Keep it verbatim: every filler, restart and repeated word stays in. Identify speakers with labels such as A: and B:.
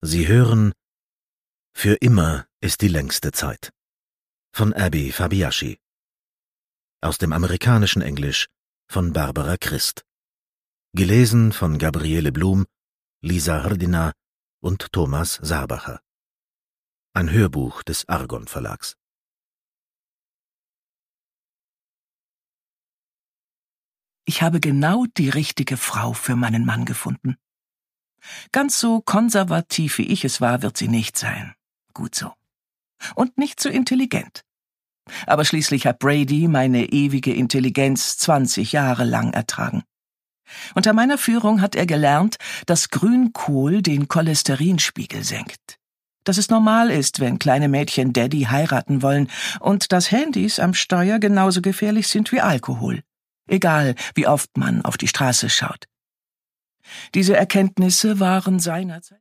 A: Sie hören »Für immer ist die längste Zeit« von Abby Fabiaschi. Aus dem amerikanischen Englisch von Barbara Christ. Gelesen von Gabriele Blum, Lisa Hrdina und Thomas Saarbacher. Ein Hörbuch des Argon Verlags.
B: Ich habe genau die richtige Frau für meinen Mann gefunden. Ganz so konservativ wie ich es war, wird sie nicht sein. Gut so. Und nicht so intelligent. Aber schließlich hat Brady meine ewige Intelligenz zwanzig Jahre lang ertragen. Unter meiner Führung hat er gelernt, dass Grünkohl den Cholesterinspiegel senkt. Dass es normal ist, wenn kleine Mädchen Daddy heiraten wollen und dass Handys am Steuer genauso gefährlich sind wie Alkohol. Egal, wie oft man auf die Straße schaut. Diese Erkenntnisse waren seinerzeit